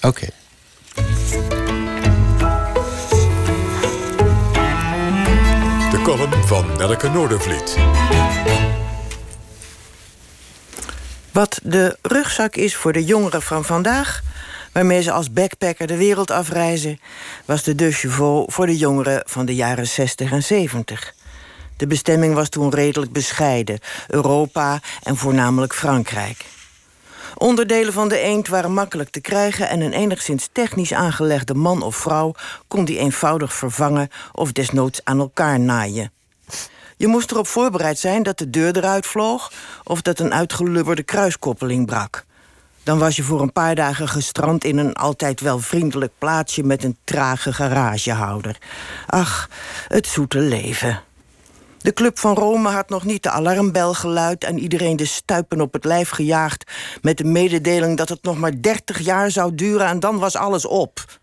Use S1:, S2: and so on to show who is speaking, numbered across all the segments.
S1: Oké.
S2: De column van Nelleke Noordervliet.
S3: Wat de rugzak is voor de jongeren van vandaag, waarmee ze als backpacker de wereld afreizen, was de Deux Chevaux voor de jongeren van de jaren 60 en 70. De bestemming was toen redelijk bescheiden: Europa en voornamelijk Frankrijk. Onderdelen van de eend waren makkelijk te krijgen en een enigszins technisch aangelegde man of vrouw kon die eenvoudig vervangen of desnoods aan elkaar naaien. Je moest erop voorbereid zijn dat de deur eruit vloog of dat een uitgelubberde kruiskoppeling brak. Dan was je voor een paar dagen gestrand in een altijd wel vriendelijk plaatsje met een trage garagehouder. Ach, het zoete leven. De Club van Rome had nog niet de alarmbel geluid en iedereen de stuipen op het lijf gejaagd met de mededeling dat het nog maar 30 jaar zou duren en dan was alles op.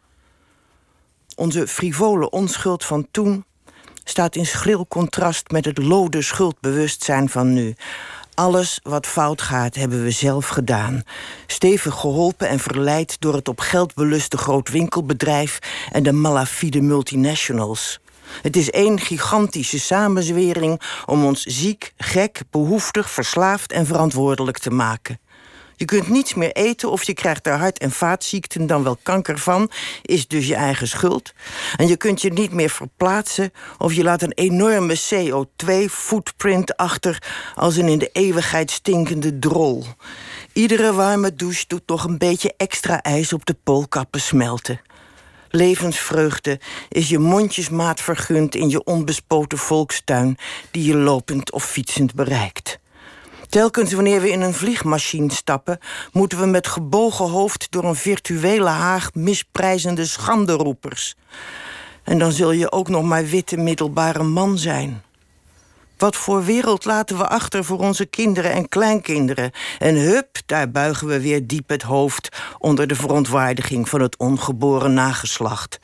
S3: Onze frivole onschuld van toen staat in schril contrast met het lode schuldbewustzijn van nu. Alles wat fout gaat, hebben we zelf gedaan. Stevig geholpen en verleid door het op geld beluste grootwinkelbedrijf en de malafide multinationals. Het is één gigantische samenzwering om ons ziek, gek, behoeftig, verslaafd en verantwoordelijk te maken. Je kunt niets meer eten of je krijgt er hart- en vaatziekten, dan wel kanker van, is dus je eigen schuld. En je kunt je niet meer verplaatsen of je laat een enorme CO2-footprint achter als een in de eeuwigheid stinkende drol. Iedere warme douche doet nog een beetje extra ijs op de poolkappen smelten. Levensvreugde is je mondjesmaat vergund in je onbespoten volkstuin die je lopend of fietsend bereikt. Telkens wanneer we in een vliegmachine stappen, moeten we met gebogen hoofd door een virtuele haag misprijzende schanderoepers. En dan zul je ook nog maar witte middelbare man zijn. Wat voor wereld laten we achter voor onze kinderen en kleinkinderen? En hup, daar buigen we weer diep het hoofd onder de verontwaardiging van het ongeboren nageslacht.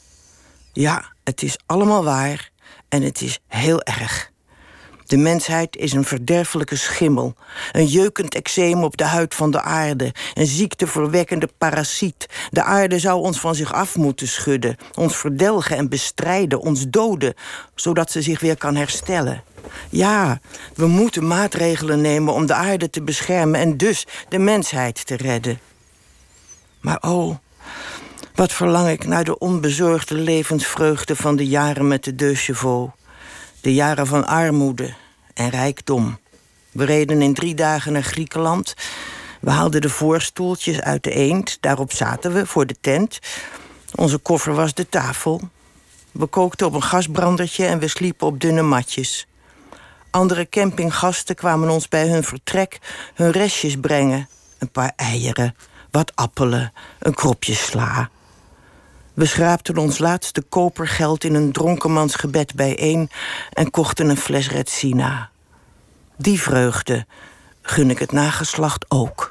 S3: Ja, het is allemaal waar en het is heel erg. De mensheid is een verderfelijke schimmel, een jeukend eczeem op de huid van de aarde, een ziekteverwekkende parasiet. De aarde zou ons van zich af moeten schudden, ons verdelgen en bestrijden, ons doden, zodat ze zich weer kan herstellen. Ja, we moeten maatregelen nemen om de aarde te beschermen en dus de mensheid te redden. Maar oh, wat verlang ik naar de onbezorgde levensvreugde van de jaren met de Deux Chevaux. De jaren van armoede en rijkdom. We reden in 3 dagen naar Griekenland. We haalden de voorstoeltjes uit de eend. Daarop zaten we voor de tent. Onze koffer was de tafel. We kookten op een gasbrandertje en we sliepen op dunne matjes. Andere campinggasten kwamen ons bij hun vertrek hun restjes brengen. Een paar eieren, wat appelen, een kropje sla. We schraapten ons laatste kopergeld in een dronkenmansgebed bijeen en kochten een fles Retsina. Die vreugde gun ik het nageslacht ook.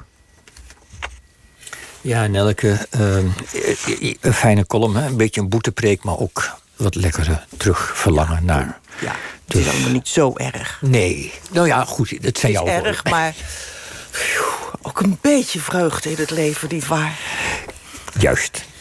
S4: Ja, Nelleke, een fijne column, hè? Een beetje een boetepreek, maar ook wat lekkere terugverlangen naar.
S3: Ja, het is allemaal niet zo erg.
S4: Nee, nou ja, goed, dat zijn jouw
S3: erg, maar ook een beetje vreugde in het leven, nietwaar?
S4: Juist.